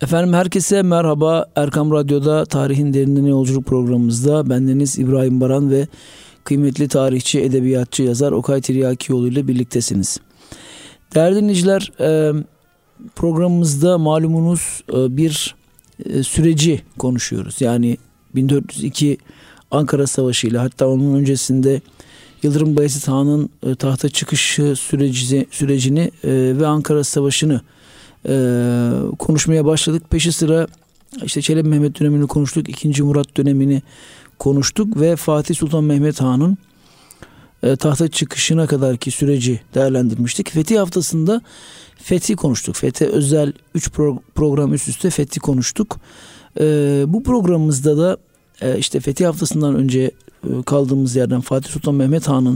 Efendim herkese merhaba. Erkam Radyo'da Tarihin Derinliğine Yolculuk programımızda bendeniz İbrahim Baran ve kıymetli tarihçi, edebiyatçı, yazar Okay Tiryakioğlu ile birliktesiniz. Değerli dinleyiciler, programımızda malumunuz bir süreci konuşuyoruz. Yani 1402 Ankara Savaşı ile, hatta onun öncesinde Yıldırım Bayezid Han'ın tahta çıkışı sürecini ve Ankara Savaşı'nı konuşmaya başladık. Peşi sıra işte Çelebi Mehmet dönemini konuştuk, 2. Murat dönemini konuştuk ve Fatih Sultan Mehmet Han'ın tahta çıkışına kadarki süreci değerlendirmiştik. Fetih haftasında fethi konuştuk. Fethe özel 3 program üst üste fethi konuştuk. Bu programımızda da işte fetih haftasından önce kaldığımız yerden Fatih Sultan Mehmet Han'ın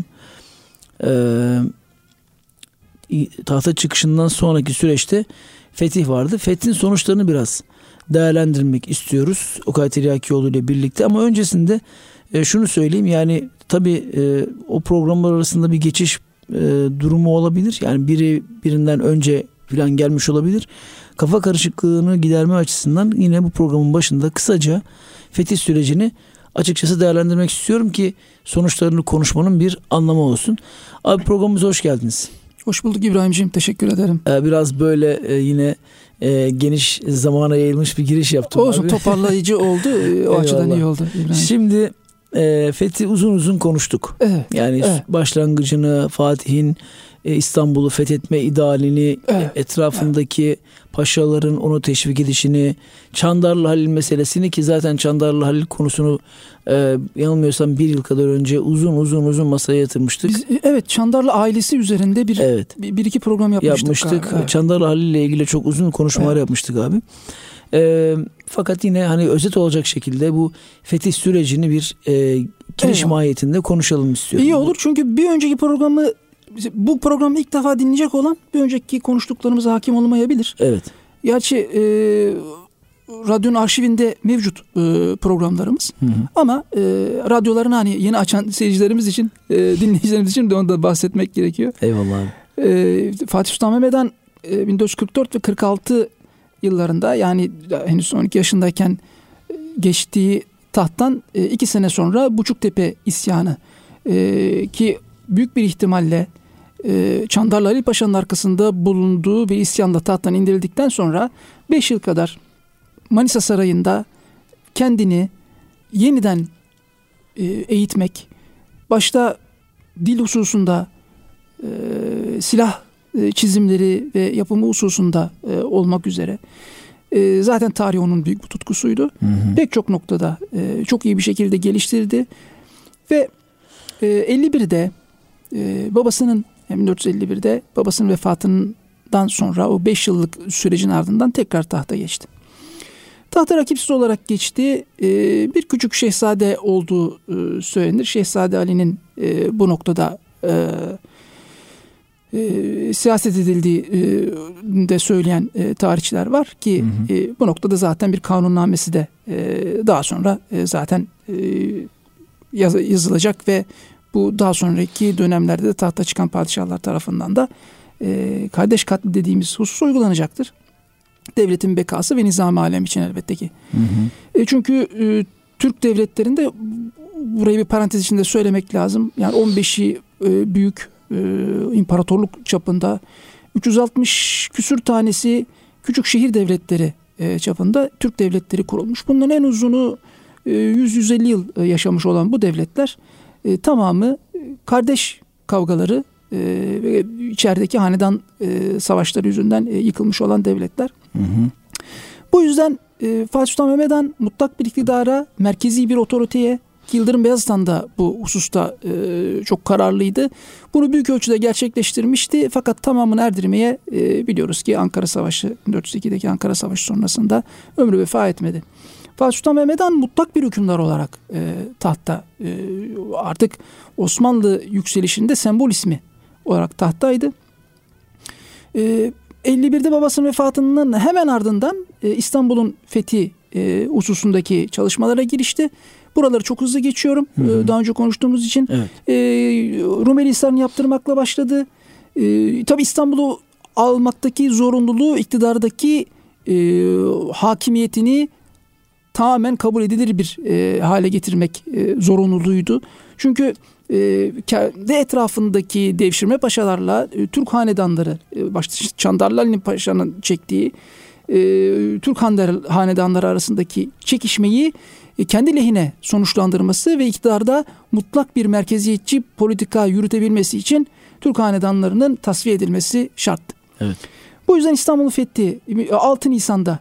tahta çıkışından sonraki süreçte fetih vardı. Fethin sonuçlarını biraz değerlendirmek istiyoruz Okay Tiryakioğlu ile birlikte. Ama öncesinde şunu söyleyeyim, yani tabii o programlar arasında bir geçiş durumu olabilir. Yani biri birinden önce falan gelmiş olabilir. Kafa karışıklığını giderme açısından yine bu programın başında kısaca fetih sürecini açıkçası değerlendirmek istiyorum ki sonuçlarını konuşmanın bir anlamı olsun. Abi, programımıza hoş geldiniz. Hoş bulduk İbrahimciğim, teşekkür ederim. Biraz böyle yine geniş zamana yayılmış bir giriş yaptım. Olsun abi. Toparlayıcı oldu. O açıdan iyi oldu İbrahim. Şimdi fethi uzun uzun konuştuk. Evet, yani başlangıcını, Fatih'in İstanbul'u fethetme idealini, etrafındaki paşaların onu teşvik edişini, Çandarlı Halil meselesini, ki zaten Çandarlı Halil konusunu yanılmıyorsam 1 yıl kadar önce uzun masaya yatırmıştık. Biz, Çandarlı ailesi üzerinde bir iki program yapmıştık. Evet. Çandarlı Halil ile ilgili çok uzun konuşmalar yapmıştık abi. Fakat yine hani özet olacak şekilde bu fetih sürecini bir giriş mahiyetinde konuşalım istiyorum. İyi olur, çünkü bir önceki bu programı ilk defa dinleyecek olan bir önceki konuştuklarımıza hakim olmayabilir. Evet. Gerçi radyonun arşivinde mevcut programlarımız. Hı. Ama radyolarını hani yeni açan seyircilerimiz için, dinleyicilerimiz için de ondan bahsetmek gerekiyor. Eyvallah abi. Fatih Sultan Mehmet Han 1444 ve 46 yıllarında, yani henüz 12 yaşındayken geçtiği tahttan 2 sene sonra Buçuktepe isyanı, ki büyük bir ihtimalle Çandarlı Halil Paşa'nın arkasında bulunduğu bir isyanla tahttan indirildikten sonra 5 yıl kadar Manisa Sarayı'nda kendini yeniden eğitmek, başta dil hususunda, silah çizimleri ve yapımı hususunda olmak üzere, zaten tarih onun büyük bir tutkusuydu. Hı hı. Pek çok noktada çok iyi bir şekilde geliştirdi ve 51'de babasının, 1451'de babasının vefatından sonra o 5 yıllık sürecin ardından tekrar tahta geçti. Tahta rakipsiz olarak geçti. Bir küçük şehzade olduğu söylenir. Şehzade Ali'nin bu noktada siyaset edildiği de söyleyen tarihçiler var ki bu noktada zaten bir kanunnamesi de daha sonra zaten yazılacak ve bu daha sonraki dönemlerde de tahta çıkan padişahlar tarafından da kardeş katli dediğimiz husus uygulanacaktır. Devletin bekası ve nizam-ı alem için elbette ki. Hı hı. Çünkü Türk devletlerinde, burayı bir parantez içinde söylemek lazım, yani 15'i büyük imparatorluk çapında, 360 küsür tanesi küçük şehir devletleri çapında Türk devletleri kurulmuş. Bunların en uzunu 100-150 yıl yaşamış olan bu devletler tamamı kardeş kavgaları ve içerideki hanedan savaşları yüzünden yıkılmış olan devletler. Hı hı. Bu yüzden Fatih Sultan Mehmet Han mutlak bir iktidara, merkezi bir otoriteye, ki Yıldırım Beyazıt Han da bu hususta çok kararlıydı, bunu büyük ölçüde gerçekleştirmişti. Fakat tamamını erdirmeye biliyoruz ki Ankara Savaşı, 1402'deki Ankara Savaşı sonrasında ömrü vefa etmedi. Fatih Sultan Mehmet Han mutlak bir hükümdar olarak tahtta, artık Osmanlı yükselişinde sembol ismi olarak tahttaydı. 51'de babasının vefatının hemen ardından İstanbul'un fethi hususundaki çalışmalara girişti. Buraları çok hızlı geçiyorum. Daha önce konuştuğumuz için. Evet. Rumeli Hisarı'nı yaptırmakla başladı. Tabii İstanbul'u almaktaki zorunluluğu iktidardaki hakimiyetini tamamen kabul edilir bir hale getirmek zorunluluğuydu. Çünkü kendi etrafındaki devşirme paşalarla Türk hanedanları, başta Çandarlı Ali Paşa'nın çektiği Türk hanedanları arasındaki çekişmeyi kendi lehine sonuçlandırması ve iktidarda mutlak bir merkeziyetçi politika yürütebilmesi için Türk hanedanlarının tasfiye edilmesi şarttı. Evet. Bu yüzden İstanbul'un fethi 6 Nisan'da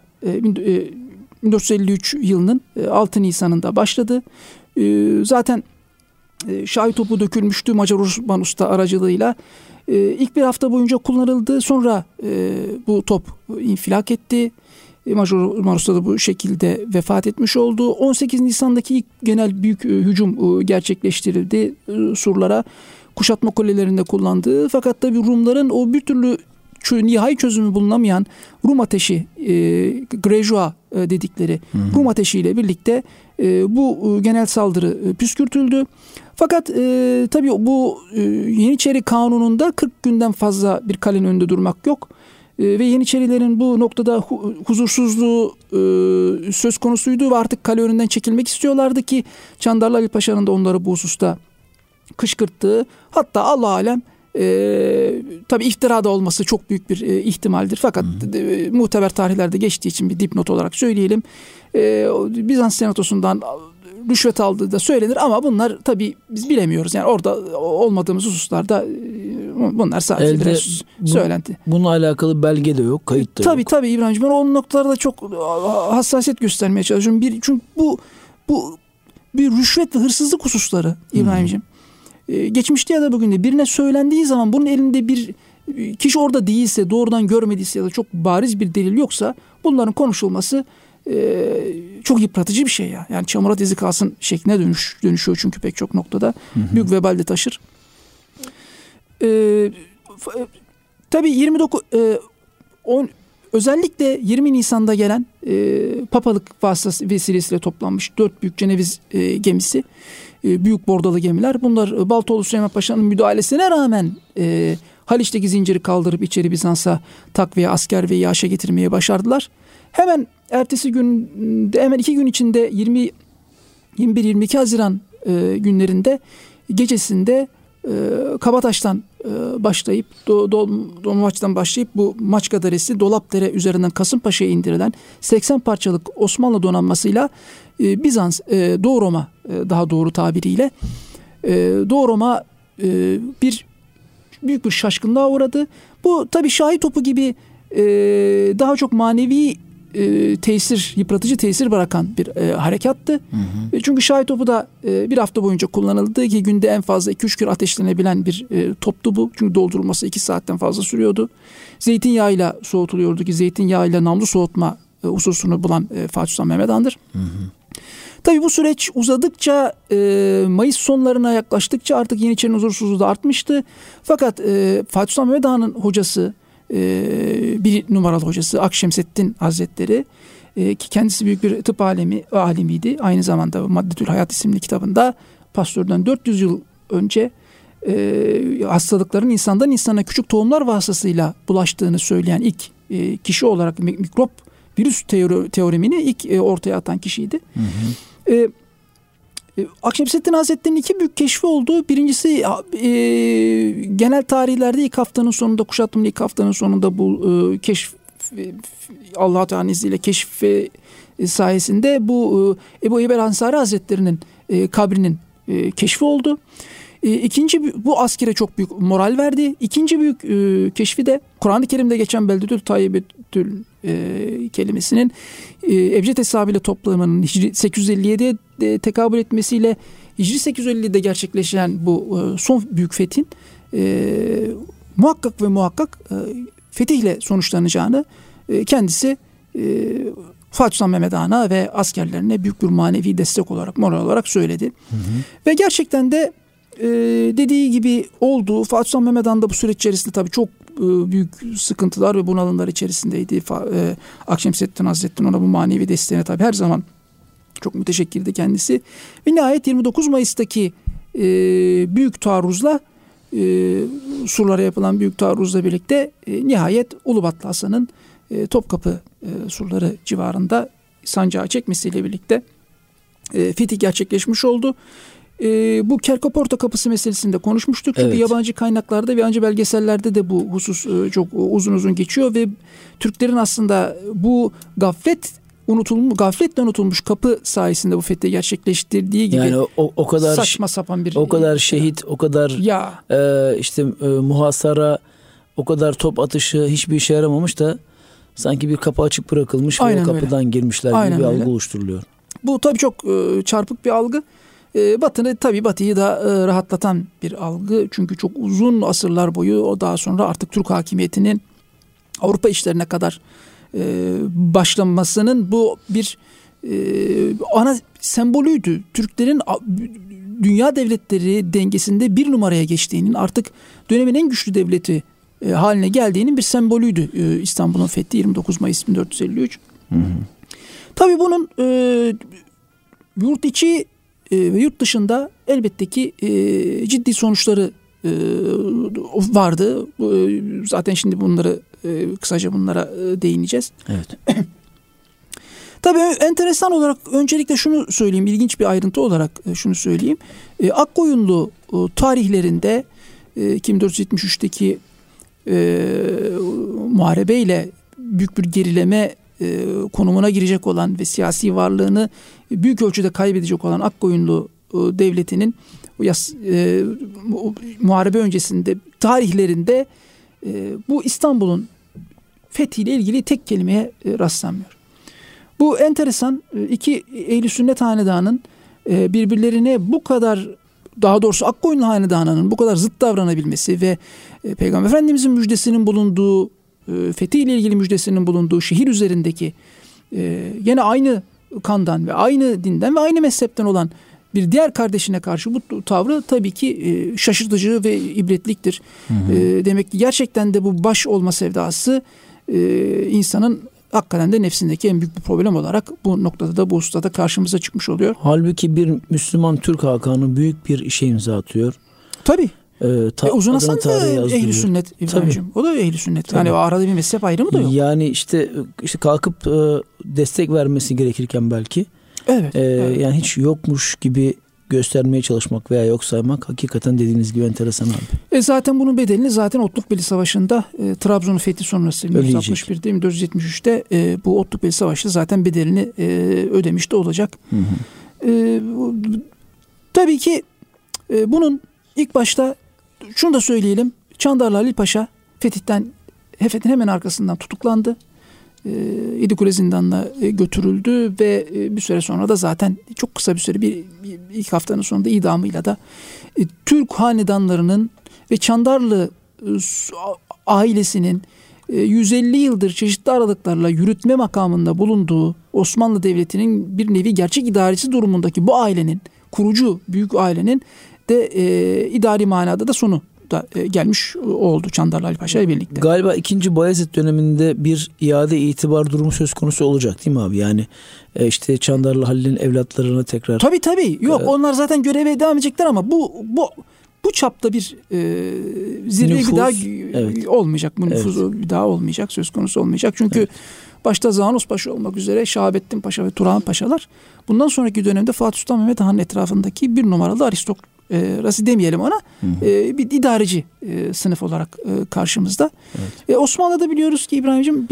1453 yılının 6 Nisan'ında başladı. Zaten şahi topu dökülmüştü Macar Osman Usta aracılığıyla. İlk bir hafta boyunca kullanıldı. Sonra bu top infilak etti. Macar Osman Usta da bu şekilde vefat etmiş oldu. 18 Nisan'daki ilk genel büyük hücum gerçekleştirildi surlara. Kuşatma kulelerinde kullandığı. Fakat tabii Rumların o bir türlü nihai çözümü bulunamayan Rum ateşi, Grejua dedikleri Rum ateşiyle birlikte bu genel saldırı püskürtüldü. Fakat tabii bu Yeniçeri Kanunu'nda 40 günden fazla bir kalenin önünde durmak yok. Ve Yeniçerilerin bu noktada huzursuzluğu söz konusuydu ve artık kale önünden çekilmek istiyorlardı ki Çandarlı Ali Paşa'nın da onları bu hususta kışkırttığı, hatta Allah alem tabii iftirada olması çok büyük bir ihtimaldir. Fakat muteber tarihlerde geçtiği için bir dipnot olarak söyleyelim. Bizans senatosundan rüşvet aldığı da söylenir ama bunlar tabii biz bilemiyoruz. Yani orada olmadığımız hususlarda bunlar sadece söylenti. Bununla alakalı belge de yok, kayıt da yok. Tabii İbrahimciğim, ben o noktalarda çok hassasiyet göstermeye çalışıyorum. Çünkü bu bir rüşvet ve hırsızlık hususları İbrahimciğim. Geçmişte ya da bugün de birine söylendiği zaman bunun elinde bir kişi orada değilse, doğrudan görmediyse ya da çok bariz bir delil yoksa bunların konuşulması çok yıpratıcı bir şey ya. Yani çamura dizi kalsın şekline dönüşüyor çünkü pek çok noktada. Büyük vebal de taşır. Tabii özellikle 20 Nisan'da gelen papalık vasıtası vesilesiyle toplanmış 4 büyük Ceneviz gemisi, büyük bordalı gemiler. Bunlar Baltoğlu Süleyman Paşa'nın müdahalesine rağmen Haliç'teki zinciri kaldırıp içeri Bizans'a takviye, asker ve iaşe getirmeye başardılar. Hemen ertesi günde, hemen 2 gün içinde 21-22 Haziran günlerinde gecesinde Kabataş'tan başlayıp Dolmabahçe'den başlayıp bu Maçkaderesi, Dolapdere üzerinden Kasımpaşa'ya indirilen 80 parçalık Osmanlı donanmasıyla Bizans, Doğu Roma daha doğru tabiriyle Doğu Roma büyük bir şaşkınlığa uğradı. Bu tabii şahi topu gibi daha çok manevi tesir, yıpratıcı tesir bırakan bir harekattı. Çünkü şahi topu da bir hafta boyunca kullanıldı ki günde en fazla 2-3 kere ateşlenebilen bir toptu bu. Çünkü doldurulması 2 saatten fazla sürüyordu. Zeytinyağıyla soğutuluyordu ki zeytinyağıyla namlu soğutma hususunu bulan Fatih Sultan Mehmed Han'dır. Tabii bu süreç uzadıkça, Mayıs sonlarına yaklaştıkça artık Yeniçeri'nin huzursuzluğu da artmıştı. Fakat Fatih Sultan Mehmed Han'ın hocası, bir numaralı hocası Akşemseddin Hazretleri, ki kendisi büyük bir tıp alimiydi. Aynı zamanda Maddetül Hayat isimli kitabında Pasteur'den 400 yıl önce hastalıkların insandan insana küçük tohumlar vasıtasıyla bulaştığını söyleyen ilk kişi olarak mikrop virüs teoremini ilk ortaya atan kişiydi. Akşemseddin Hazretleri'nin 2 büyük keşfi oldu. Birincisi genel tarihlerde ilk haftanın sonunda, kuşatmanın ilk haftanın sonunda bu keşf, Allah Teala'nın izniyle keşf sayesinde bu Ebu Eyyub el-Ansari Hazretleri'nin kabrinin keşfi oldu. İkinci, bu askere çok büyük moral verdi. İkinci büyük keşfi de Kur'an-ı Kerim'de geçen Beldetül Tayyibetül kelimesinin ebced hesabıyla toplamının Hicri 857'ye tekabül etmesiyle Hicri 850'de gerçekleşen bu son büyük fethin muhakkak fetihle sonuçlanacağını kendisi Fatih Sultan Mehmed Han'a ve askerlerine büyük bir manevi destek olarak, moral olarak söyledi. Ve gerçekten de dediği gibi oldu. Fatih Sultan Mehmed Han da bu süreç içerisinde tabii çok büyük sıkıntılar ve bunalımlar içerisindeydi. Akşemseddin Hazretleri ona bu manevi desteğine tabii her zaman çok müteşekkirdi kendisi. Ve nihayet 29 Mayıs'taki büyük taarruzla, surlara yapılan büyük taarruzla birlikte nihayet Ulubatlı Hasan'ın Topkapı surları civarında sancağı çekmesiyle birlikte fetih gerçekleşmiş oldu. Bu Kerkoporta Kapısı meselesinde konuşmuştuk. Çünkü yabancı kaynaklarda ve yabancı belgesellerde de bu husus çok uzun uzun geçiyor ve Türklerin aslında bu gafletle unutulmuş kapı sayesinde bu fethi gerçekleştirdiği gibi yani o kadar saçma sapan bir o kadar şehit, o kadar muhasara, o kadar top atışı hiçbir işe yaramamış da sanki bir kapı açık bırakılmış ve o kapıdan girmişler gibi bir algı oluşturuluyor. Bu tabii çok çarpık bir algı. Batı'yı da rahatlatan bir algı. Çünkü çok uzun asırlar boyu o daha sonra artık Türk hakimiyetinin Avrupa işlerine kadar başlanmasının bu bir ana sembolüydü. Türklerin dünya devletleri dengesinde bir numaraya geçtiğinin, artık dönemin en güçlü devleti haline geldiğinin bir sembolüydü İstanbul'un fethi 29 Mayıs 1453. Tabii bunun yurt içi ve yurt dışında elbette ki ciddi sonuçları vardı. Zaten şimdi kısaca bunlara değineceğiz. Evet. Tabii enteresan olarak öncelikle şunu söyleyeyim, ilginç bir ayrıntı olarak şunu söyleyeyim. Akkoyunlu tarihlerinde 1473'teki muharebeyle büyük bir gerileme konumuna girecek olan ve siyasi varlığını büyük ölçüde kaybedecek olan Akkoyunlu devletinin muharebe öncesinde tarihlerinde bu İstanbul'un fethiyle ilgili tek kelimeye rastlanmıyor. Bu enteresan. İki Ehl-i Sünnet hanedanın birbirlerine bu kadar, daha doğrusu Akkoyunlu hanedanının bu kadar zıt davranabilmesi ve Peygamber Efendimizin müjdesinin bulunduğu, fethiyle ilgili müjdesinin bulunduğu şehir üzerindeki yine aynı kandan ve aynı dinden ve aynı mezhepten olan bir diğer kardeşine karşı bu tavrı tabii ki şaşırtıcı ve ibretliktir. Demek ki gerçekten de bu baş olma sevdası insanın hakikaten de nefsindeki en büyük bir problem olarak bu noktada da, bu husustada karşımıza çıkmış oluyor. Halbuki bir Müslüman Türk hakanı büyük bir işe imza atıyor. Tabii. Uzun Hasan da Ehl-i Sünnet İbrahim'ciğim. O da Ehl-i Sünnet. Tabii. Yani o arada bir mezhep ayrımı da yok. Yani işte kalkıp destek vermesi gerekirken belki. Evet. Yani hiç yokmuş gibi göstermeye çalışmak veya yok saymak hakikaten dediğiniz gibi enteresan abi. Zaten bunun bedelini zaten Otlukbeli Savaşı'nda Trabzon'un fethi sonrası 1461'de 1473'te bu Otlukbeli Savaşı zaten bedelini ödemiş de olacak. Tabii ki bunun ilk başta şunu da söyleyelim. Çandarlı Halil Paşa fethin hemen arkasından tutuklandı. Yedikule zindanına götürüldü ve bir süre sonra da zaten çok kısa bir süre, ilk haftanın sonunda idamıyla da Türk hanedanlarının ve Çandarlı ailesinin 150 yıldır çeşitli aralıklarla yürütme makamında bulunduğu Osmanlı Devleti'nin bir nevi gerçek idaresi durumundaki bu ailenin, kurucu büyük ailenin de idari manada da sonu da gelmiş oldu Çandarlı Ali Paşa ile birlikte. Galiba 2. Bayezid döneminde bir iade itibar durumu söz konusu olacak değil mi abi? Yani işte Çandarlı Halil'in evlatlarına tekrar... Tabii. Yok, onlar zaten göreve devam edecekler ama bu çapta bir zirve bir daha olmayacak. Bu nüfuzu bir daha olmayacak, söz konusu olmayacak. Çünkü başta Zanos Paşa olmak üzere Şahabettin Paşa ve Turhan Paşalar bundan sonraki dönemde Fatih Sultan Mehmet Han'ın etrafındaki bir numaralı aristokrasi demeyelim ona, bir idareci sınıf olarak karşımızda. Evet. Osmanlı'da biliyoruz ki İbrahim'ciğim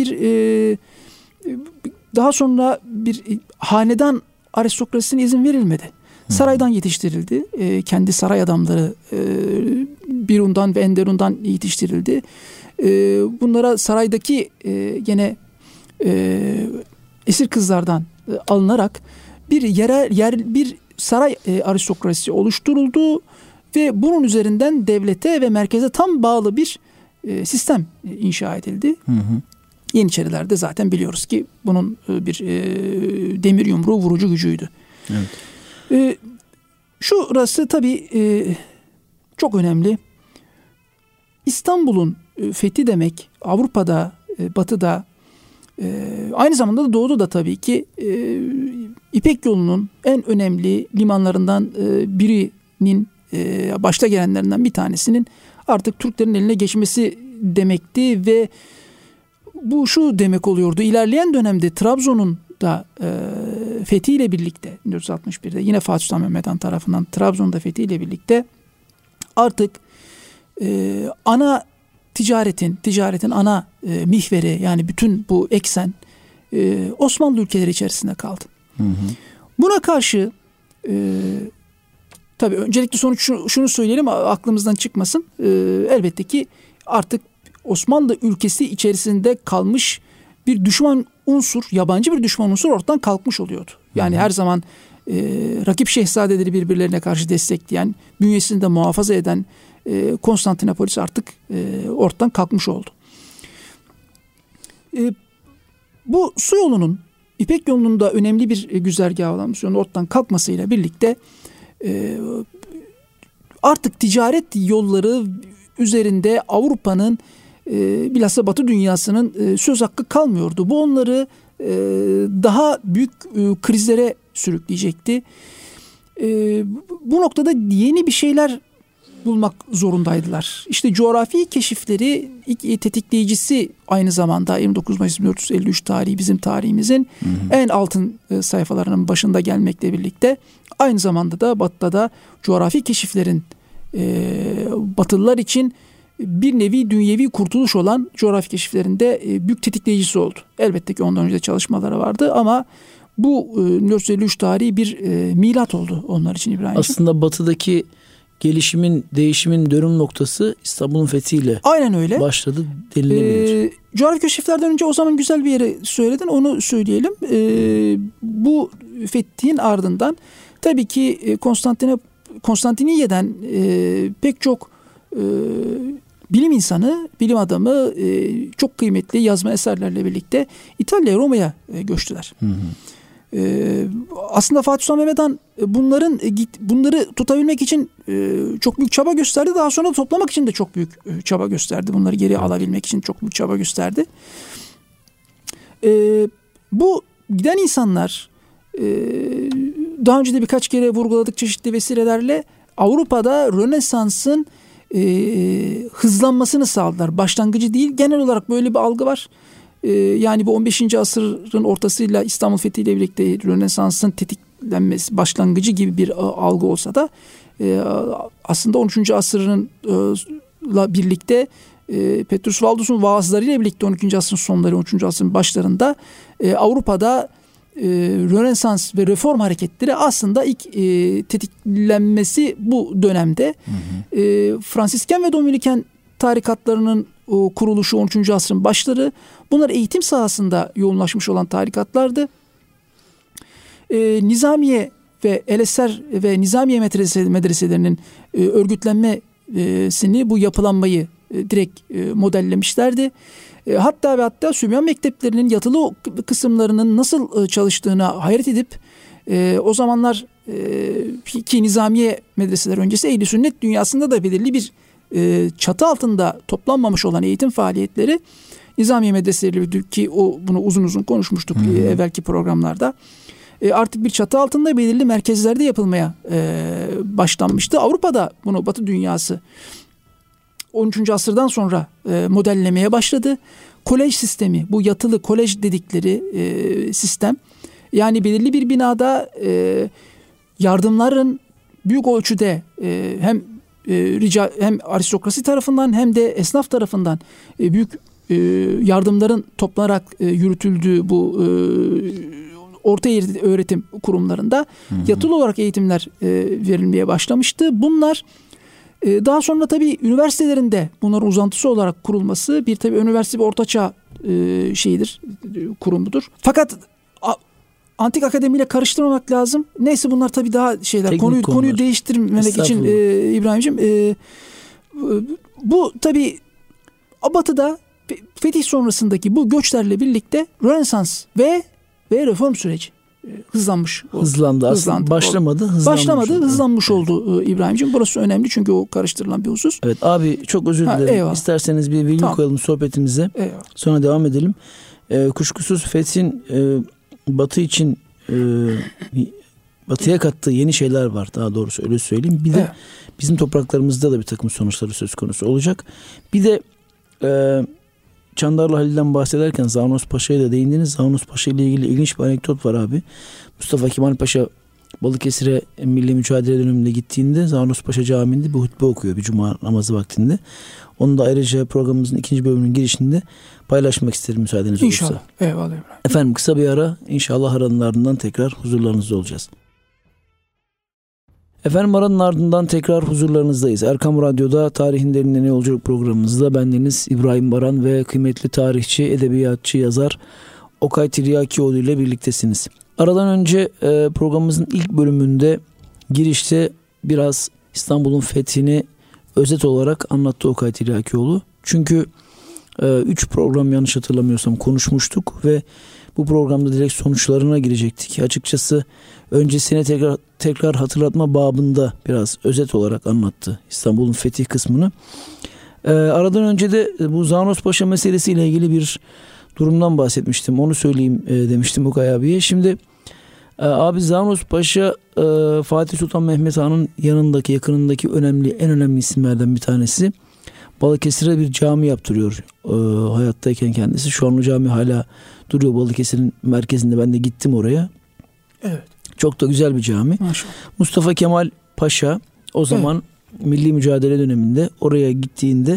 daha sonra bir hanedan aristokrasisine izin verilmedi. Saraydan yetiştirildi. Kendi saray adamları Birun'dan ve Enderun'dan yetiştirildi. Bunlara saraydaki gene esir kızlardan alınarak bir saray aristokrasisi oluşturuldu ve bunun üzerinden devlete ve merkeze tam bağlı bir sistem inşa edildi. Yeniçerilerde zaten biliyoruz ki bunun bir demir yumruğu vurucu gücüydü. Evet. Şurası tabii çok önemli. İstanbul'un fethi demek Avrupa'da, Batı'da, aynı zamanda da Doğu'da da tabii ki İpek Yolu'nun en önemli limanlarından birinin, başta gelenlerinden bir tanesinin artık Türklerin eline geçmesi demekti ve bu şu demek oluyordu. İlerleyen dönemde Trabzon'un da fethiyle birlikte 1461'de yine Fatih Sultan Mehmet Han tarafından Trabzon'da fethiyle birlikte artık ana ticaretin ana mihveri, yani bütün bu eksen Osmanlı ülkeleri içerisinde kaldı. Hı hı. Buna karşı tabii öncelikle şunu söyleyelim, aklımızdan çıkmasın. Elbette ki artık Osmanlı ülkesi içerisinde kalmış bir düşman unsur, yabancı bir düşman unsur ortadan kalkmış oluyordu. Yani her zaman rakip şehzadeleri birbirlerine karşı destekleyen, bünyesinde muhafaza eden Konstantinopolis artık ortadan kalkmış oldu. Bu su yolunun, İpek yolunun da önemli bir güzergahı olan bu yolun ortadan kalkmasıyla birlikte artık ticaret yolları üzerinde Avrupa'nın bilhassa Batı dünyasının söz hakkı kalmıyordu. Bu onları daha büyük krizlere sürükleyecekti. Bu noktada yeni bir şeyler bulmak zorundaydılar. İşte coğrafi keşifleri ilk tetikleyicisi aynı zamanda 29 Mayıs 1453 tarihi bizim tarihimizin en altın sayfalarının başında gelmekle birlikte aynı zamanda da Batı'da da coğrafi keşiflerin Batılılar için bir nevi dünyevi kurtuluş olan coğrafi keşiflerinde büyük tetikleyicisi oldu. Elbette ki ondan önce çalışmaları vardı ama bu 1453 tarihi bir milat oldu onlar için İbrahim'ciğim. Aslında Batı'daki gelişimin, değişimin dönüm noktası İstanbul'un fethiyle aynen öyle başladı denilebilir. Coğrafi keşiflerden önce o zaman güzel bir yere söyledin, onu söyleyelim. Bu fethin ardından tabii ki Konstantiniyye'den pek çok bilim insanı, bilim adamı çok kıymetli yazma eserlerle birlikte İtalya'ya, Roma'ya göçtüler. Hı hı. Aslında Fatih Sultan Mehmet Han bunları tutabilmek için çok büyük çaba gösterdi. Daha sonra toplamak için de çok büyük çaba gösterdi. Bunları geri alabilmek için çok büyük çaba gösterdi. Bu giden insanlar daha önce de birkaç kere vurguladık çeşitli vesilelerle Avrupa'da Rönesans'ın hızlanmasını sağladılar. Başlangıcı değil, genel olarak böyle bir algı var. Yani bu 15. asırın ortasıyla İstanbul fethiyle birlikte Rönesans'ın tetiklenmesi başlangıcı gibi bir algı olsa da aslında 13. asırla birlikte Petrus Valdus'un vaazlarıyla birlikte 12. asrın sonları 13. asrın başlarında Avrupa'da Rönesans ve reform hareketleri aslında ilk tetiklenmesi bu dönemde. Hı hı. Fransisken ve Dominiken tarikatlarının kuruluşu 13. asrın başları. Bunlar eğitim sahasında yoğunlaşmış olan tarikatlardı. Nizamiye ve El-Eser ve Nizamiye medreselerinin örgütlenmesini, bu yapılanmayı direkt modellemişlerdi. Hatta ve hatta Sübyan mekteplerinin yatılı kısımlarının nasıl çalıştığına hayret edip o zamanlar ki Nizamiye medreseler öncesi Ehl-i Sünnet dünyasında da belirli bir çatı altında toplanmamış olan eğitim faaliyetleri Nizamiye medreseleri ki bunu uzun uzun konuşmuştuk evvelki programlarda. Artık bir çatı altında belirli merkezlerde yapılmaya başlanmıştı. Avrupa'da bunu Batı dünyası 13. asırdan sonra modellemeye başladı. Kolej sistemi, bu yatılı kolej dedikleri sistem, yani belirli bir binada yardımların büyük ölçüde hem aristokrasi tarafından hem de esnaf tarafından büyük yardımların toplanarak yürütüldüğü bu orta öğretim kurumlarında yatılı olarak eğitimler verilmeye başlamıştı. Bunlar daha sonra tabii üniversitelerinde bunların uzantısı olarak kurulması bir tabii üniversite bir ortaçağ kurumudur. Fakat antik akademiyle karıştırmamak lazım. Neyse bunlar tabii daha şeyler. Konuyu değiştirmemek için İbrahim'ciğim bu tabii Batı'da fetih sonrasındaki bu göçlerle birlikte Rönesans ve reform süreci hızlanmış oldu. Hızlandı. Aslında başlamadı, hızlanmış oldu İbrahim'ciğim. Burası önemli çünkü o karıştırılan bir husus. Evet abi, çok özür dilerim. Eyvallah. İsterseniz bir virgül koyalım sohbetimize. Eyvallah. Sonra devam edelim. Kuşkusuz fethin Batı için Batı'ya kattığı yeni şeyler var, daha doğrusu öyle söyleyeyim. Bir de bizim topraklarımızda da bir takım sonuçları söz konusu olacak. Bir de Çandarlı Halil'den bahsederken Zağnos Paşa'ya da değindiniz. Zağnos Paşa ile ilgili ilginç bir anekdot var abi. Mustafa Kemal Paşa Balıkesir'e milli mücadele döneminde gittiğinde Zağnos Paşa Camii'nde bir hutbe okuyor bir cuma namazı vaktinde. Onu da ayrıca programımızın 2. bölümünün girişinde paylaşmak isterim müsaadeniz olursa. İnşallah. Eyvallah İbrahim. Efendim kısa bir ara, inşallah aranın ardından tekrar huzurlarınızda olacağız. Efendim aranın ardından tekrar huzurlarınızdayız. Erkam Radyo'da Tarihin Derinliğine Yolculuk programımızda bendeniz İbrahim Baran ve kıymetli tarihçi, edebiyatçı, yazar Okay Tiryakioğlu ile birliktesiniz. Aradan önce programımızın ilk bölümünde girişte biraz İstanbul'un fethini özet olarak anlattı Okay Tiryakioğlu. Çünkü 3 program yanlış hatırlamıyorsam konuşmuştuk ve bu programda direkt sonuçlarına girecektik. Açıkçası öncesine tekrar hatırlatma babında biraz özet olarak anlattı İstanbul'un fetih kısmını. Aradan önce de bu Zağnos Paşa meselesiyle ilgili bir durumdan bahsetmiştim. Onu söyleyeyim demiştim Okay abiye. Şimdi abi Zağnos Paşa Fatih Sultan Mehmet Han'ın yanındaki, yakınındaki en önemli isimlerden bir tanesi. Balıkesir'e bir cami yaptırıyor hayattayken kendisi. Şu an o cami hala duruyor Balıkesir'in merkezinde. Ben de gittim oraya. Evet. Çok da güzel bir cami. Maşallah. Mustafa Kemal Paşa o zaman milli mücadele döneminde oraya gittiğinde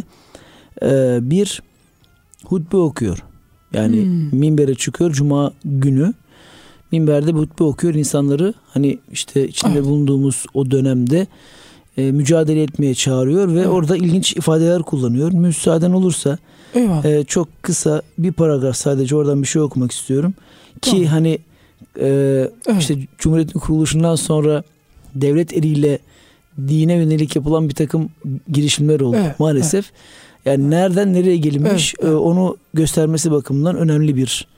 bir hutbe okuyor. Yani minbere çıkıyor cuma günü. Minberde bir hutbe okuyor. İnsanları hani işte içinde bulunduğumuz o dönemde mücadele etmeye çağırıyor ve orada ilginç ifadeler kullanıyor. Müsaaden olursa çok kısa bir paragraf sadece oradan bir şey okumak istiyorum. Ki hani işte Cumhuriyet'in kuruluşundan sonra devlet eliyle dine yönelik yapılan bir takım girişimler oldu maalesef. Yani nereden nereye gelinmiş onu göstermesi bakımından önemli bir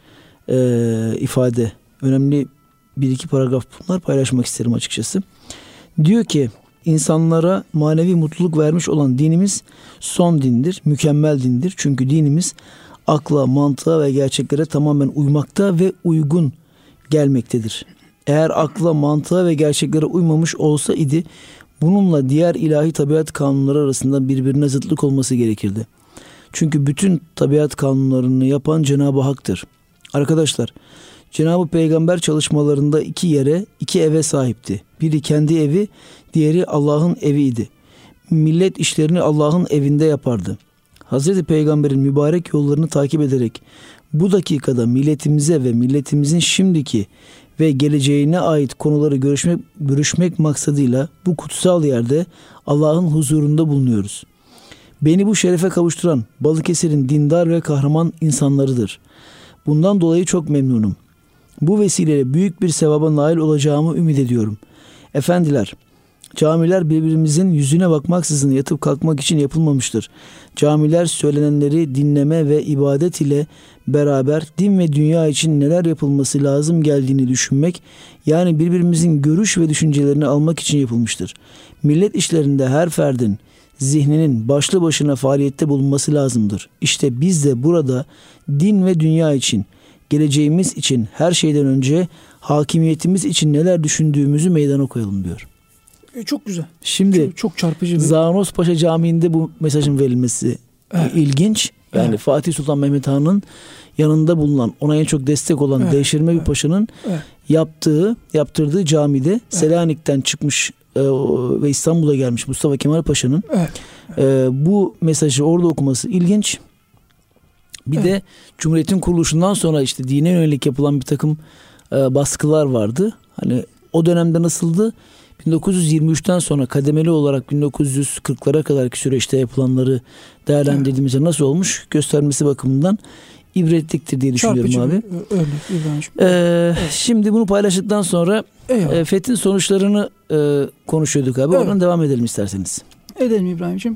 ifade. Önemli bir iki paragraf bunlar, paylaşmak isterim açıkçası. Diyor ki insanlara manevi mutluluk vermiş olan dinimiz son dindir, mükemmel dindir. Çünkü dinimiz akla, mantığa ve gerçeklere tamamen uymakta ve uygun gelmektedir. Eğer akla, mantığa ve gerçeklere uymamış olsa idi, bununla diğer ilahi tabiat kanunları arasında birbirine zıtlık olması gerekirdi. Çünkü bütün tabiat kanunlarını yapan Cenab-ı Hak'tır. Arkadaşlar, Cenab-ı Peygamber çalışmalarında iki eve sahipti. Biri kendi evi, diğeri Allah'ın eviydi. Millet işlerini Allah'ın evinde yapardı. Hazreti Peygamber'in mübarek yollarını takip ederek bu dakikada milletimize ve milletimizin şimdiki ve geleceğine ait konuları görüşmek maksadıyla bu kutsal yerde Allah'ın huzurunda bulunuyoruz. Beni bu şerefe kavuşturan Balıkesir'in dindar ve kahraman insanlarıdır. Bundan dolayı çok memnunum. Bu vesileyle büyük bir sevaba nail olacağımı ümit ediyorum. Efendiler, camiler birbirimizin yüzüne bakmaksızın yatıp kalkmak için yapılmamıştır. Camiler söylenenleri dinleme ve ibadet ile beraber din ve dünya için neler yapılması lazım geldiğini düşünmek, yani birbirimizin görüş ve düşüncelerini almak için yapılmıştır. Millet işlerinde her ferdin zihninin başlı başına faaliyette bulunması lazımdır. İşte biz de burada din ve dünya için, geleceğimiz için, her şeyden önce hakimiyetimiz için neler düşündüğümüzü meydana koyalım diyor. Çok güzel. Şimdi çok çarpıcı bir... Zağnos Paşa Camii'nde bu mesajın verilmesi ilginç. Yani Fatih Sultan Mehmet Han'ın yanında bulunan, ona en çok destek olan Devşirme bir paşanın yaptırdığı camide Selanik'ten çıkmış ve İstanbul'a gelmiş Mustafa Kemal Paşa'nın bu mesajı orada okuması ilginç. Bir de Cumhuriyet'in kuruluşundan sonra işte dine yönelik yapılan bir takım baskılar vardı. Hani o dönemde nasıldı? 1923'ten sonra kademeli olarak 1940'lara kadarki süreçte yapılanları değerlendirdiğimizde nasıl olmuş göstermesi bakımından ibretliktir diye düşünüyorum abi. Şimdi bunu paylaştıktan sonra fethin sonuçlarını konuşuyorduk abi. Oradan devam edelim isterseniz. Edelim İbrahim'ciğim.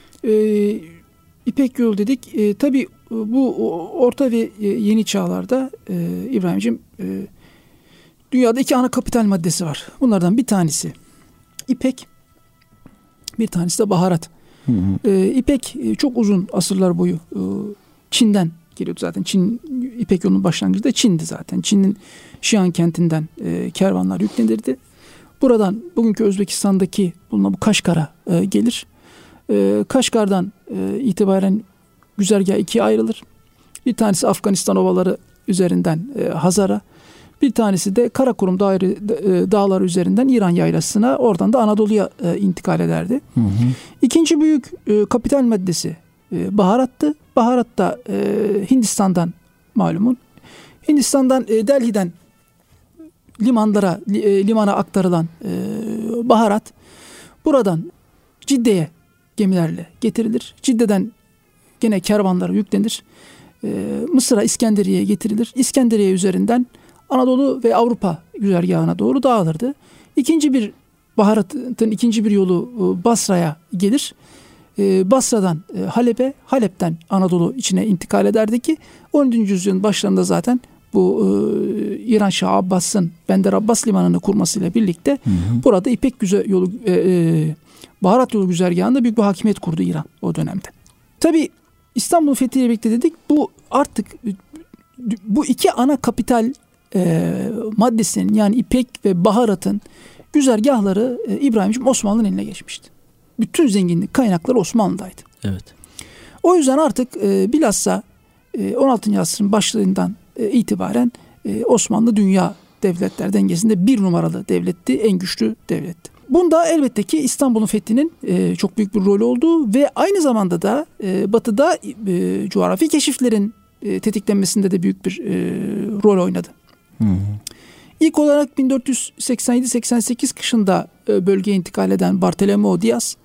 İpek yolu dedik. Tabii bu orta ve yeni çağlarda İbrahim'ciğim dünyada 2 ana kapital maddesi var. Bunlardan bir tanesi İpek, bir tanesi de baharat. İpek çok uzun asırlar boyu Çin'den geliyordu zaten. Çin, İpek yolunun başlangıcı da Çin'di zaten. Çin'in Şian kentinden kervanlar yüklenirdi. Buradan bugünkü Özbekistan'daki bulunan bu Kaşgar'a gelir. Kaşgar'dan itibaren güzergah 2'ye ayrılır. Bir tanesi Afganistan ovaları üzerinden Hazar'a, bir tanesi de Karakorum dağları üzerinden İran yaylasına, oradan da Anadolu'ya intikal ederdi. Hı hı. İkinci büyük kapital maddesi baharattı. Baharat da Hindistan'dan, malumun. Hindistan'dan, Delhi'den limana aktarılan baharat buradan Cidde'ye gemilerle getirilir. Cidde'den gene kervanlara yüklenir. Mısır'a, İskenderiye'ye getirilir. İskenderiye üzerinden Anadolu ve Avrupa güzergahına doğru dağılırdı. Baharatın ikinci bir yolu Basra'ya gelir. Basra'dan Halep'e, Halep'ten Anadolu içine intikal ederdi ki 14. yüzyılın başlarında zaten bu İran Şahı Abbas'ın Bender Abbas limanını kurmasıyla birlikte burada baharat yolu güzergahında büyük bir hakimiyet kurdu İran o dönemde. Tabii İstanbul'un fethiyle birlikte dedik, bu artık bu iki ana kapital maddesinin, yani ipek ve baharatın güzergahları İbrahim'ciğim Osmanlı'nın eline geçmişti. Bütün zenginlik kaynakları Osmanlı'daydı. Evet. O yüzden artık bilhassa 16. asrın başlarından itibaren Osmanlı dünya devletler dengesinde bir numaralı devletti, en güçlü devletti. Bunda elbette ki İstanbul'un fethinin çok büyük bir rolü olduğu ve aynı zamanda da batıda coğrafi keşiflerin tetiklenmesinde de büyük bir rol oynadı. Hı hı. İlk olarak 1487-88 kışında bölgeye intikal eden Bartolomeo Diaz,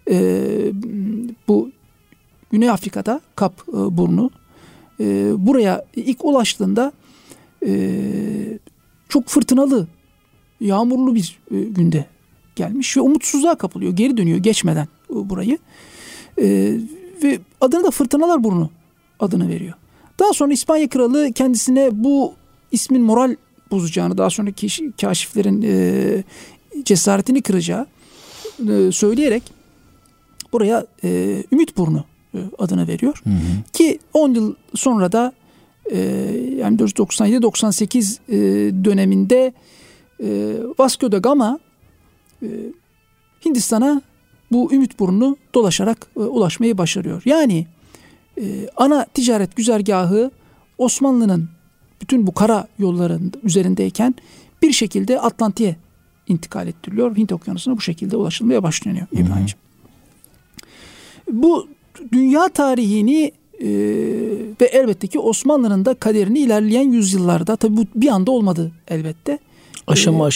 bu Güney Afrika'da Kap Burnu, buraya ilk ulaştığında çok fırtınalı, yağmurlu bir günde gelmiş ve umutsuzluğa kapılıyor. Geri dönüyor geçmeden burayı. Ve adını da Fırtınalar Burnu adını veriyor. Daha sonra İspanya Kralı kendisine bu ismin moral bozacağını, daha sonraki kaşiflerin cesaretini kıracağı söyleyerek buraya Ümit Burnu adını veriyor. Hı hı. Ki 10 yıl sonra da yani 97-98 döneminde Vasco da Gama Hindistan'a bu Ümit Burnu'nu dolaşarak ulaşmayı başarıyor. Yani ana ticaret güzergahı Osmanlı'nın bütün bu kara yolların üzerindeyken bir şekilde Atlantik'e intikal ettiriliyor. Hint Okyanusu'na bu şekilde ulaşılmaya başlanıyor İbrahim'ciğim. Bu dünya tarihini ve elbette ki Osmanlı'nın da kaderini ilerleyen yüzyıllarda, tabi bu bir anda olmadı elbette. Aşama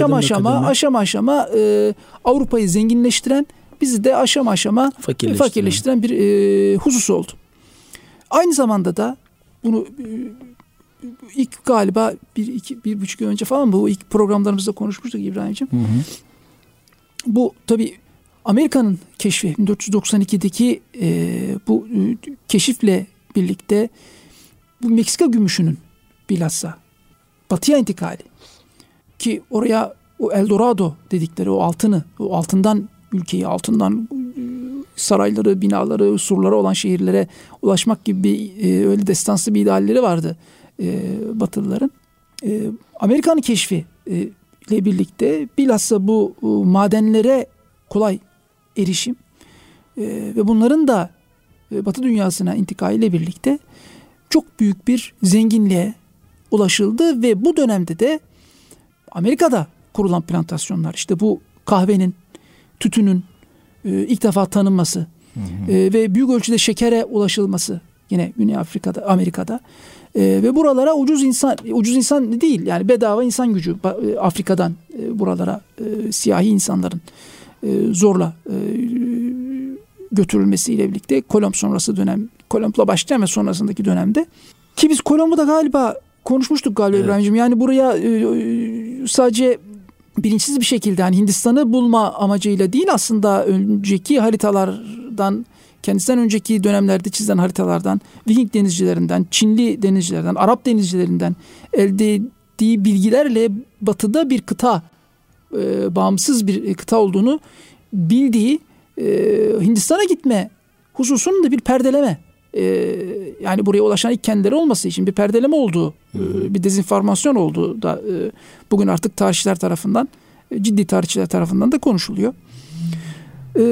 aşama Avrupa'yı zenginleştiren, bizi de aşama aşama fakirleştiren bir husus oldu. Aynı zamanda da bunu ilk galiba bir buçuk yıl önce falan bu ilk programlarımızda konuşmuştuk İbrahim'ciğim. Hı hı. Bu tabii Amerika'nın keşfi 1492'deki bu keşifle birlikte bu Meksika gümüşünün bilhassa batıya intikali, ki oraya o Eldorado dedikleri o altından ülkeyi, altından sarayları, binaları, surları olan şehirlere ulaşmak gibi öyle destansı bir idealleri vardı Batılıların. Amerika'nın keşfi ile birlikte bilhassa bu madenlere kolay erişim ve bunların da Batı dünyasına intikaliyle birlikte çok büyük bir zenginliğe ulaşıldı ve bu dönemde de Amerika'da kurulan plantasyonlar, işte bu kahvenin, tütünün ilk defa tanınması ve büyük ölçüde şekere ulaşılması yine Güney Afrika'da, Amerika'da ve buralara ucuz insan değil, yani bedava insan gücü Afrika'dan buralara siyahi insanların zorla götürülmesiyle birlikte Kolomb'la başlayan ve sonrasındaki dönemde, ki biz Kolomb'u da galiba konuşmuştuk galiba, evet. İbrahim'ciğim. Yani buraya sadece bilinçsiz bir şekilde hani Hindistan'ı bulma amacıyla değil, aslında önceki haritalardan, kendisinden önceki dönemlerde çizilen haritalardan, Viking denizcilerinden, Çinli denizcilerden, Arap denizcilerinden elde ettiği bilgilerle batıda bir kıta, bağımsız bir kıta olduğunu bildiği, Hindistan'a gitme hususunun da bir perdeleme, yani buraya ulaşan ilk kendileri olması için bir perdeleme olduğu, bir dezenformasyon olduğu da bugün artık tarihçiler tarafından, ciddi tarihçiler tarafından da konuşuluyor.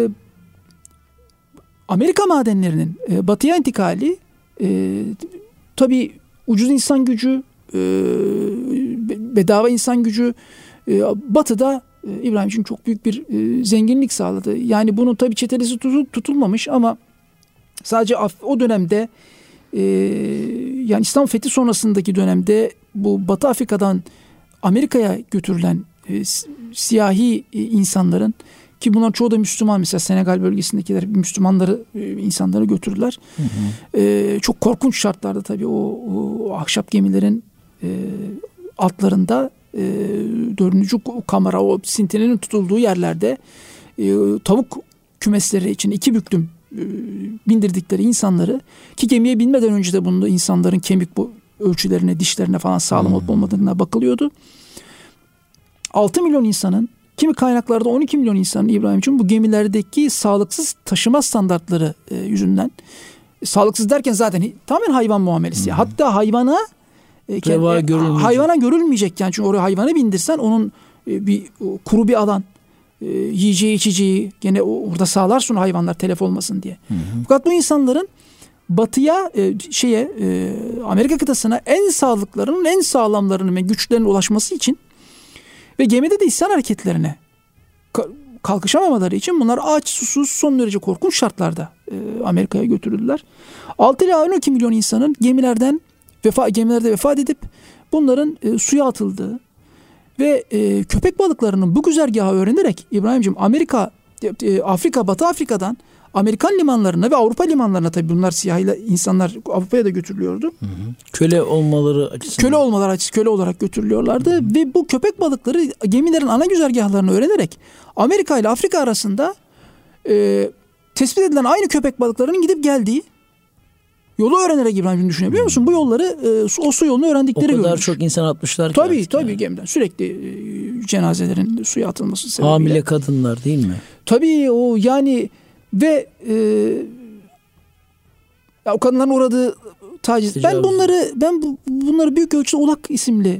Amerika madenlerinin batıya intikali tabii ucuz insan gücü, bedava insan gücü Batı'da İbrahim için çok büyük bir zenginlik sağladı. Yani bunun tabii çetelesi tutulmamış ama sadece o dönemde yani İslam fethi sonrasındaki dönemde bu Batı Afrika'dan Amerika'ya götürülen siyahi insanların, ki bunlar çoğu da Müslüman, mesela Senegal bölgesindekiler insanları götürdüler. Hı hı. Çok korkunç şartlarda tabii o ahşap gemilerin altlarında 4. kamera, o sintinenin tutulduğu yerlerde tavuk kümesleri için 2 büklüm bindirdikleri insanları, ki gemiye binmeden önce de bunda insanların kemik ölçülerine, dişlerine falan sağlam olup olmadığına bakılıyordu. 6 milyon insanın, kimi kaynaklarda 12 milyon insanın İbrahim'ciğim bu gemilerdeki sağlıksız taşıma standartları yüzünden, sağlıksız derken zaten tamamen hayvan muamelesi. Hatta hayvana görülmeyecek yani, çünkü oraya hayvanı bindirsen onun bir kuru bir alan, yiyeceği içeceği gene orada sağlarsın hayvanlar telef olmasın diye. Hı hı. Fakat bu insanların batıya Amerika kıtasına en sağlıklarının, en sağlamlarının ve güçlerine ulaşması için ve gemide de isyan hareketlerine kalkışamamaları için bunlar aç, susuz, son derece korkunç şartlarda Amerika'ya götürüldüler. 6 ila 12 milyon insanın gemilerde vefat edip bunların suya atıldığı ve köpek balıklarının bu güzergahı öğrenerek İbrahim'ciğim Batı Afrika'dan Amerikan limanlarına ve Avrupa limanlarına, tabii bunlar siyahi insanlar Avrupa'ya da götürülüyordu. Hı hı. Köle olmaları açısından. Köle olarak götürülüyorlardı. Hı hı. Ve bu köpek balıkları gemilerin ana güzergahlarını öğrenerek Amerika ile Afrika arasında tespit edilen aynı köpek balıklarının gidip geldiği yolu öğrenerek İbrahim'in düşünebiliyor musun? Bu yolları o su yolunu öğrendikleri görülmüş. O kadar çok insan atmışlar ki. Tabii gemiden sürekli cenazelerin suya atılması sebebiyle. Hamile kadınlar değil mi? Tabii o yani ve o kadınların uğradığı taciz. Ben bunları büyük ölçüde Ulak isimli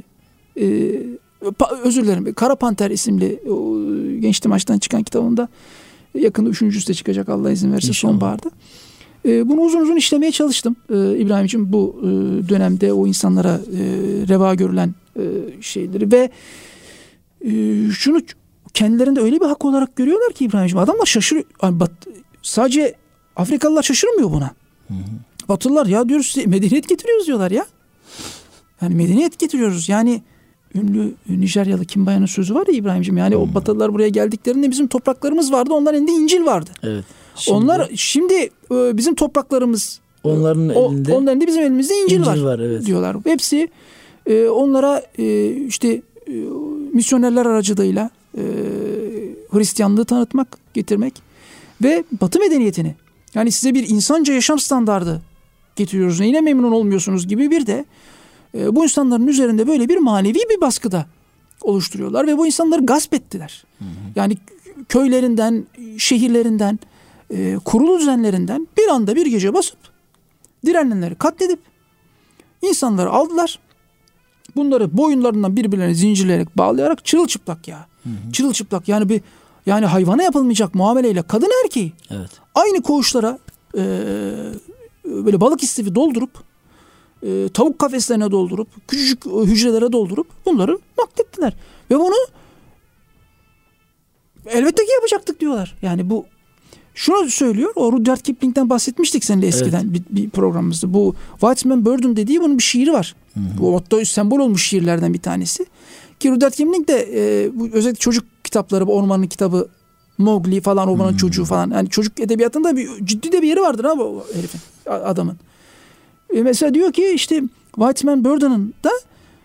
özür dilerim, Kara Panter isimli Gençlik Maç'tan çıkan kitabında, yakında 3.'sü de çıkacak Allah izin verirse sonbaharda. Bunu uzun işlemeye çalıştım İbrahim'ciğim, bu dönemde o insanlara reva görülen şeyleri ve şunu kendilerinde öyle bir hak olarak görüyorlar ki İbrahim'ciğim, adamlar şaşırıyor. Yani sadece Afrikalılar şaşırmıyor buna. Hı hı. Batılılar ya diyoruz size medeniyet getiriyoruz diyorlar ya. Yani medeniyet getiriyoruz. Yani ünlü Nijeryalı Kimbaya'nın sözü var ya İbrahim'ciğim. Yani o Batılılar buraya geldiklerinde bizim topraklarımız vardı. Onların elinde İncil vardı. Evet. Şimdi bizim topraklarımız onların elinde bizim elimizde İncil var evet. Diyorlar. Hepsi onlara misyonerler aracılığıyla Hristiyanlığı tanıtmak, getirmek ve Batı medeniyetini, yani size bir insanca yaşam standardı getiriyoruz, neyine memnun olmuyorsunuz gibi bir de bu insanların üzerinde böyle bir manevi bir baskıda oluşturuyorlar ve bu insanları gasp ettiler. Hı hı. Yani köylerinden, şehirlerinden, kurulu düzenlerinden bir anda bir gece basıp direnenleri katledip insanları aldılar. Bunları boyunlarından birbirlerine zincirleyerek bağlayarak çırılçıplak ya. Hı hı. Çırılçıplak yani hayvana yapılmayacak muameleyle kadın erkeği aynı koğuşlara böyle balık istifi doldurup tavuk kafeslerine doldurup küçücük hücrelere doldurup bunları naklettiler. Ve bunu elbette ki yapacaktık diyorlar. Yani bu şunu söylüyor. O Rudyard Kipling'den bahsetmiştik seninle eskiden bir programımızda. Bu Whiteman Burden dediği bunun bir şiiri var. Hı hı. Bu hatta sembol olmuş şiirlerden bir tanesi. Ki Rudyard Kipling de özellikle çocuk kitapları, bu Ormanın Kitabı, Mowgli falan, Ormanın Çocuğu falan. Yani çocuk edebiyatında ciddi de bir yeri vardır ha bu herifin, adamın. Mesela diyor ki işte Whiteman Burden'ın da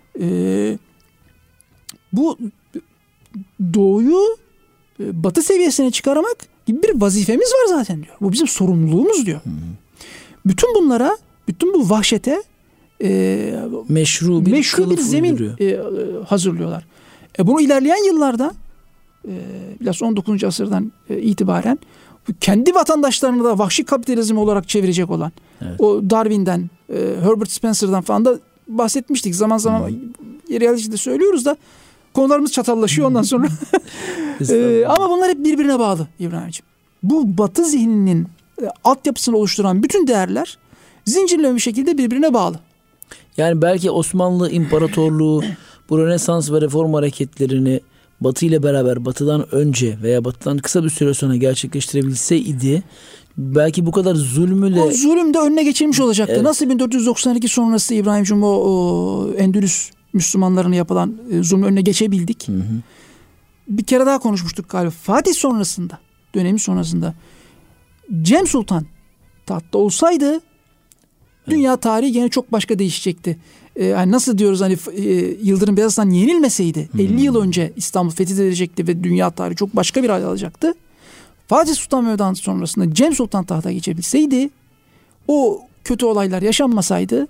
bu doğuyu batı seviyesine çıkarmak gibi bir vazifemiz var zaten diyor. Bu bizim sorumluluğumuz diyor. Hı hı. Bütün bu vahşete meşru bir zemin hazırlıyorlar. Bunu ilerleyen yıllarda biraz 19. asırdan itibaren kendi vatandaşlarını da vahşi kapitalizm olarak çevirecek olan o Darwin'den, Herbert Spencer'dan falan da bahsetmiştik. Zaman zaman realite söylüyoruz da konularımız çatallaşıyor ondan sonra. Ama bunlar hep birbirine bağlı İbrahim'ciğim. Bu Batı zihninin altyapısını oluşturan bütün değerler zincirleme bir şekilde birbirine bağlı. Yani belki Osmanlı İmparatorluğu bu Rönesans ve Reform hareketlerini Batı ile beraber, Batı'dan önce veya Batı'dan kısa bir süre sonra gerçekleştirebilseydi belki bu kadar zulmü de... O zulüm de önüne geçilmiş olacaktı. Evet. Nasıl 1492 sonrası İbrahim'cim o Endülüs Müslümanlarına yapılan zulmün önüne geçebildik. Hı hı. Bir kere daha konuşmuştuk galiba. Fatih sonrasında, dönemi sonrasında Cem Sultan tahtta olsaydı dünya tarihi gene çok başka değişecekti. Yani nasıl diyoruz hani Yıldırım Beyazıt'tan yenilmeseydi 50 yıl önce İstanbul fethedilecekti ve dünya tarihi çok başka bir hal alacaktı. Fatih Sultan Mehmet sonrasında Cem Sultan tahta geçebilseydi, o kötü olaylar yaşanmasaydı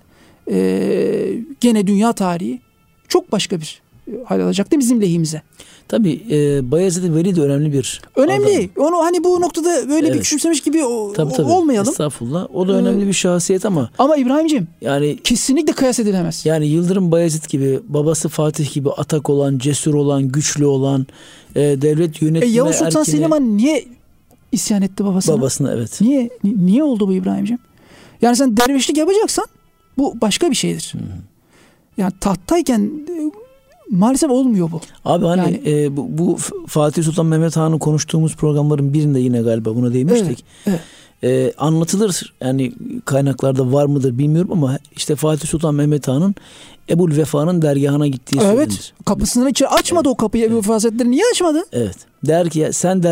gene dünya tarihi çok başka bir hal alacaktı bizim lehimize. Tabii Bayezid Veli de önemli bir önemli. adam. Onu hani bu noktada böyle bir küçümsemiş gibi tabii. olmayalım. Estağfurullah. O da önemli bir şahsiyet ama İbrahim'ciğim yani kesinlikle kıyas edilemez. Yani Yıldırım Bayezid gibi, babası Fatih gibi atak olan, cesur olan, güçlü olan, devlet yönetme Yavuz Sultan Selim Han niye isyan etti babasına? Babasına, evet. Niye oldu bu İbrahim'ciğim? Yani sen dervişlik yapacaksan bu başka bir şeydir. Yani tahttayken maalesef olmuyor bu. Abi hani yani, bu Fatih Sultan Mehmet Han'ın konuştuğumuz programların birinde yine galiba buna değinmiştik. Evet. Anlatılır, yani kaynaklarda var mıdır bilmiyorum ama işte Fatih Sultan Mehmet Han'ın Ebul Vefa'nın dergahına gittiği söylenir. Evet. Kapısını içeri açmadı o kapıyı. Ebu Vefa Hazretleri niye açmadı? Evet. Der ki sen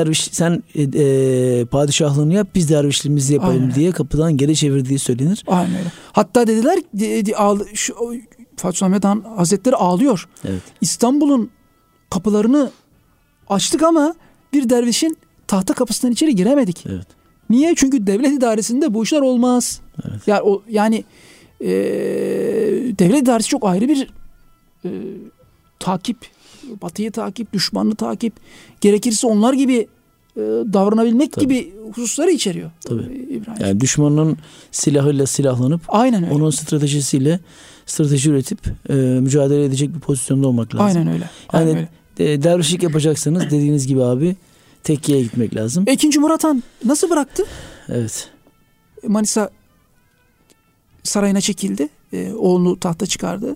padişahlığını yap, biz dervişliğimizi yapalım. Aynen. Diye kapıdan geri çevirdiği söylenir. Aynen öyle. Hatta dediler Fatih Sultan Mehmet Han Hazretleri ağlıyor. Evet. İstanbul'un kapılarını açtık ama bir dervişin tahta kapısından içeri giremedik. Evet. Niye? Çünkü devlet idaresinde bu işler olmaz. Evet. Yani devlet idaresi çok ayrı bir takip. Batıyı takip, düşmanını takip. Gerekirse onlar gibi davranabilmek gibi hususları içeriyor. Tabii. İbrahim. Yani düşmanın silahıyla silahlanıp aynen öyle. Onun stratejisiyle strateji üretip mücadele edecek bir pozisyonda olmak lazım. Aynen öyle. Yani dervişlik yapacaksanız dediğiniz gibi abi tekkiye gitmek lazım. 2. Murat Han nasıl bıraktı? Evet. Manisa sarayına çekildi. Oğlunu tahta çıkardı.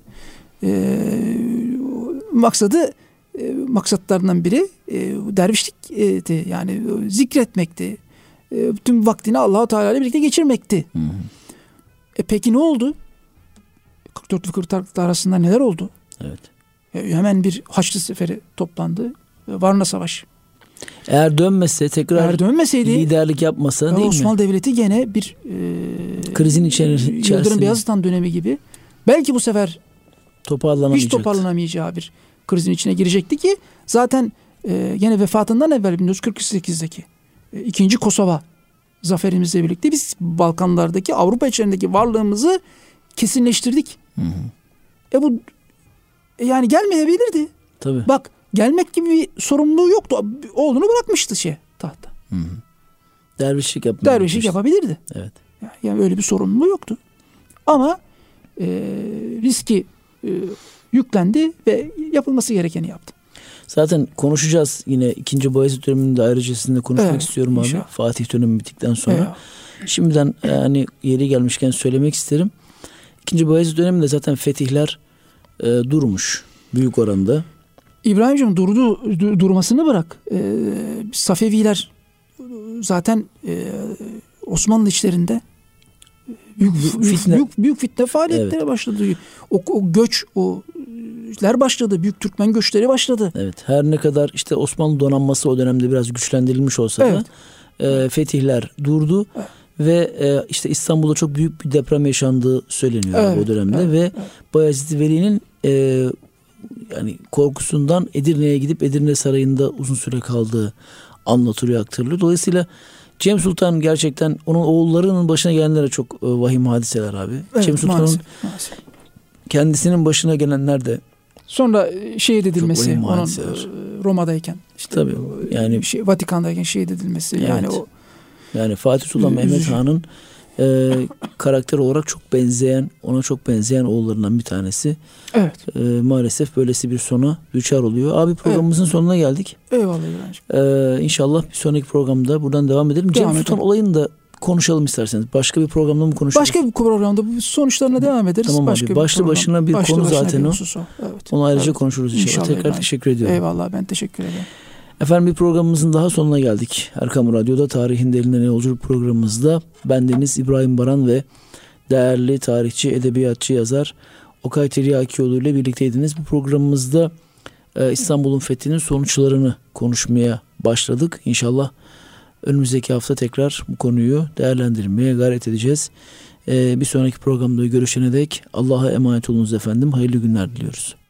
Maksatlarından biri dervişlikti. Yani zikretmekti. Tüm vaktini Allah-u Teala ile birlikte geçirmekti. Hı hı. Peki ne oldu? 44 ve 46 arasında neler oldu? Evet. Hemen bir Haçlı Seferi toplandı. Varna Savaşı. Eğer dönmeseydi liderlik yapmasa değil Osmanlı Devleti gene bir krizin içerisinde Yıldırım Beyazıt Han dönemi gibi belki bu sefer hiç toparlanamayacağı bir krizin içine girecekti ki zaten gene vefatından evvel 1948'deki 2. Kosova zaferimizle birlikte biz Balkanlardaki Avrupa içerisindeki varlığımızı kesinleştirdik. Hı hı. Bu yani gelmeyebilirdi. Tabii. Bak gelmek gibi bir sorumluluğu yoktu. Oğlunu bırakmıştı tahta. Hı hı. Dervişlik yapabilirdi. Evet. Yani öyle bir sorumluluğu yoktu. Ama riski yüklendi ve yapılması gerekeni yaptı. Zaten konuşacağız yine 2. Bayezid döneminde ayrıcasında konuşmak istiyorum abi. İnşallah. Fatih dönemi bittikten sonra. Şimdiden hani yeri gelmişken söylemek isterim. 2. Bayezid döneminde zaten fetihler durmuş büyük oranda. İbrahim'ciğim durmasını bırak. Safeviler zaten Osmanlı içlerinde büyük fitne faaliyetlere başladı. O göçler başladı. Büyük Türkmen göçleri başladı. Evet. Her ne kadar işte Osmanlı donanması o dönemde biraz güçlendirilmiş olsa da fetihler durdu. Evet. Ve işte İstanbul'da çok büyük bir deprem yaşandığı söyleniyor o dönemde ve Bayezid Veli'nin yani korkusundan Edirne'ye gidip Edirne Sarayı'nda uzun süre kaldığı anlatılıyor, aktarılıyor. Dolayısıyla Cem Sultan gerçekten onun oğullarının başına gelenlere çok vahim hadiseler abi. Evet, Cem Sultan'ın kendisinin başına gelenler de sonra şehit edilmesi onun Roma'dayken işte tabii yani Vatikan'dayken şehit edilmesi evet. Yani Fatih Sultan Mehmet Han'ın karakter olarak ona çok benzeyen oğullarından bir tanesi. Evet. Maalesef böylesi bir sona düçar oluyor. Abi programımızın sonuna geldik. Eyvallah İbrahim. İnşallah bir sonraki programda buradan devam edelim. Cem Sultan olayını da konuşalım isterseniz. Başka bir programda mı konuşuruz? Başka bir programda bu sonuçlarına devam ederiz. Tamam başka abi. Başlı başına bir konu zaten o. Evet. Onu ayrıca konuşuruz inşallah. Tekrar teşekkür ediyorum. Eyvallah, ben teşekkür ederim. Efendim, bir programımızın daha sonuna geldik. Erkam Radyo'da Tarihin Derinlerine Yolculuk programımızda bendeniz İbrahim Baran ve değerli tarihçi, edebiyatçı, yazar Okay Tiryakioğlu ile birlikteydiniz. Bu programımızda İstanbul'un fethinin sonuçlarını konuşmaya başladık. İnşallah önümüzdeki hafta tekrar bu konuyu değerlendirmeye gayret edeceğiz. Bir sonraki programda görüşene dek Allah'a emanet olunuz efendim. Hayırlı günler diliyoruz.